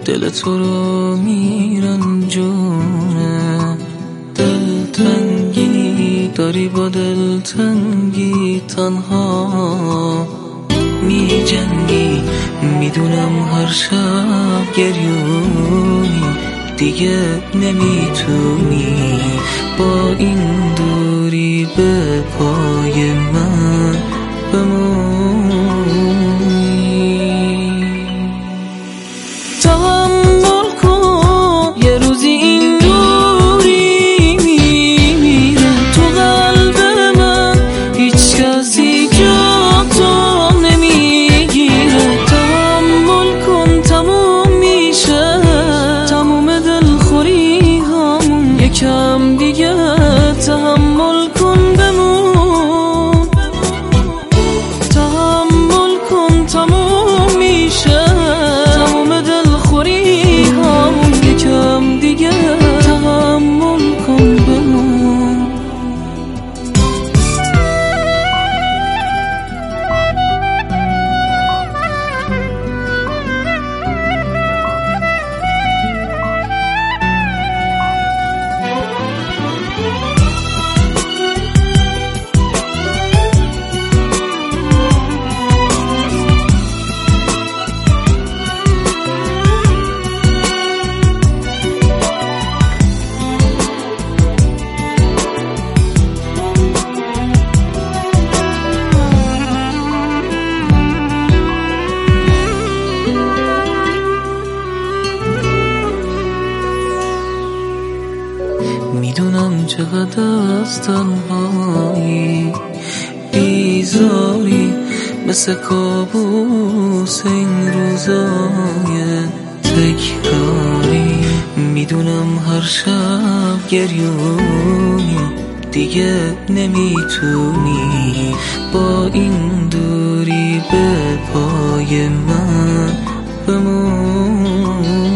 دل تو رو میرنجونه. دلتنگی داری با دلتنگی تنها میجنگی. میدونم هر شب گریونی، دیگه نمیتونی با این دوری به پای من بمونی. تحمل کن یه روزی این دوری میمیره تو قلب من، هیچ کسی جا تو نمیگیره. تحمل کن تموم میشه تموم دلخوری همون، یکم دیگه تحمل کن بمون. تحمل کن تموم میشه تموم دلخوری همون، یکم دیگه تحمل کن بمون. میدونم چقدر از تنهایی بیزاری، مثل کابوس این روزای تکراری. میدونم هر شب گریونی، دیگه نمیتونی با این دوری به پای من بمون.